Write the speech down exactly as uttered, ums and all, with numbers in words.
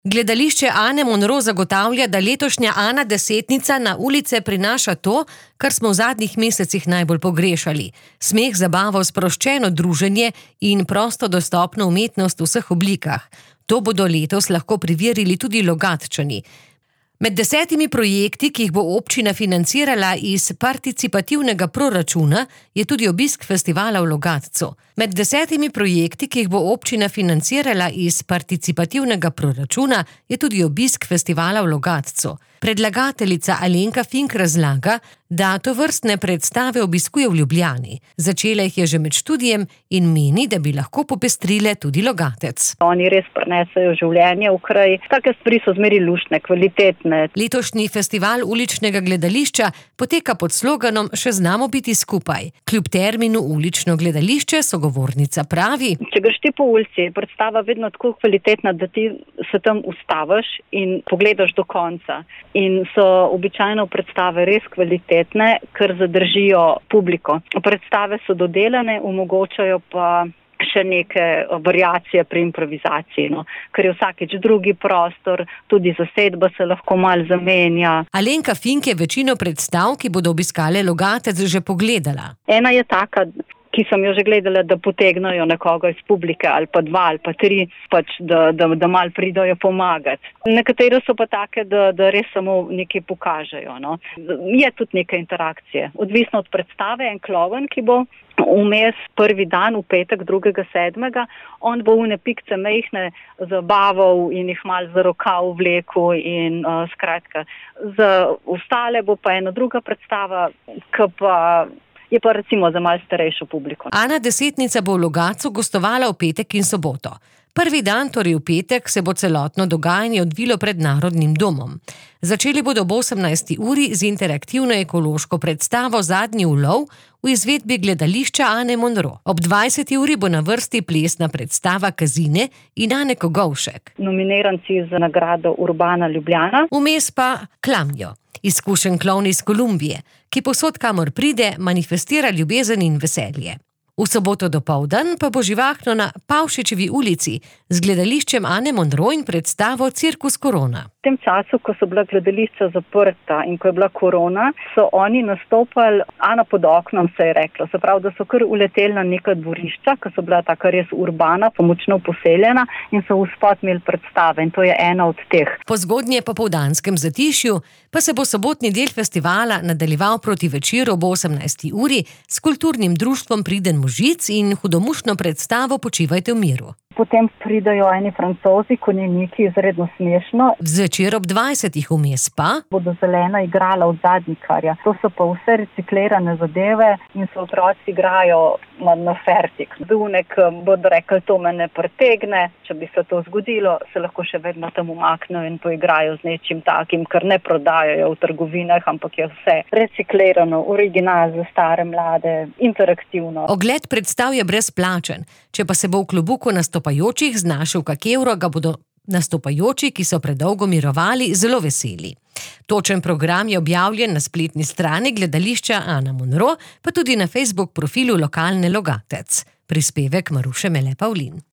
Gledališče Ane Monro zagotavlja, da letošnja Ana desetnica na ulice prinaša to, kar smo v zadnjih mesecih najbolj pogrešali. Smeh, zabavo, sproščeno druženje in prosto dostopno umetnost v vseh oblikah. To bodo letos lahko preverili tudi Logatčani. Med desetimi projekti, ki jih bo občina financirala iz participativnega proračuna, je tudi obisk festivala v Logatcu. Med desetimi projekti, ki jih bo občina financirala iz participativnega proračuna, je tudi obisk festivala v Logatcu. Predlagateljica Alenka Fink razlaga, da tovrstne predstave obiskuje v Ljubljani. Začela jih je že med študijem in meni, da bi lahko popestrile tudi Logatec. Oni res prinesejo življenje v kraj. Take stvari so zmeri luštne, kvalitetne. Letošnji festival uličnega gledališča poteka pod sloganom Še znamo biti skupaj. Kljub terminu ulično gledališče sogovornica pravi: Če greš ti po ulici, je predstava vedno tako kvalitetna, da ti se tam ustaviš in pogledaš do konca. In so običajno predstave res kvalitetne, ker zadržijo publiko. Predstave so dodelane, omogočajo pa še neke variacije pri improvizaciji, no. Ker je vsakič drugi prostor, tudi zasedba se lahko malo zamenja. Alenka Fink je večino predstav, ki bodo obiskale Logatec, že pogledala. Ena je taka, ki sem jo že gledala, da potegnajo nekoga iz publike, ali pa dva, ali pa tri, pač, da, da, da malo pridajo pomagati. Nekatere so pa take, da, da res samo nekaj pokažejo, no. Je tudi neka interakcije. Odvisno od predstave, en klovn, ki bo vmes prvi dan, v petek, drugega sedmega, on bo une pikce mehne zabaval in jih malo za rokav vlekel in uh, skratka. Za ostale bo pa ena druga predstava, ki pa je pa recimo za malo starejšo publiko. Ana desetnica bo v Logatcu gostovala v petek in soboto. Prvi dan, torej v petek, se bo celotno dogajanje odvilo pred Narodnim domom. Začeli bodo ob osemnajsti uri z interaktivno ekološko predstavo Zadnji ulov v izvedbi gledališča Ane Monro. Ob dvajseti uri bo na vrsti plesna predstava Kazine in Ane Kogovšek. Nominiranci za nagrado Urbana Ljubljana. Vmes pa Klamjo, izkušen klovn iz Kolumbije, ki povsod, kamor pride, manifestira ljubezen in veselje. V soboto dopoldan pa bo živahno na Pavšičevi ulici z gledališčem Ane Monro in predstavo Cirkus Korona. V tem času, ko so bila gledališča zaprta in ko je bila korona, so oni nastopali, Ana pod oknom, se je reklo. Se pravi, da so kar uleteli na neka dvorišča, ki so bila taka res urbana, pomočno poseljena in so v spot imeli predstave in to je ena od teh. Po zgodnje popoldanskem zatišju pa se bo sobotni del festivala nadaljeval proti večeru ob osemnajsti uri s kulturnim društvom Priden Možic in hudomušno predstavo Počivajte v miru. Potem pridajo eni Francozi, konjeniki, izredno smešno. Zvečer ob dvajsetih vmes pa bodo Zelena igrala od Zadnjikarja. To so pa vse reciklirane zadeve in se otroci igrajo na, na fertik. Dunek bodo rekli, to me ne pretegne. Če bi se to zgodilo, se lahko še vedno tam umaknejo in poigrajo z nečim takim, kar ne prodajajo v trgovinah, ampak je vse reciklirano, original za stare, mlade, interaktivno. Ogled predstav je brezplačen. Če pa se bo v klubuku nastopajočih znašel kak evro, ga bodo nastopajoči, ki so predolgo mirovali, zelo veseli. Točen program je objavljen na spletni strani gledališča Ana Monro, pa tudi na Facebook profilu Lokalne Logatec. Prispevek Maruše Mele Pavlin.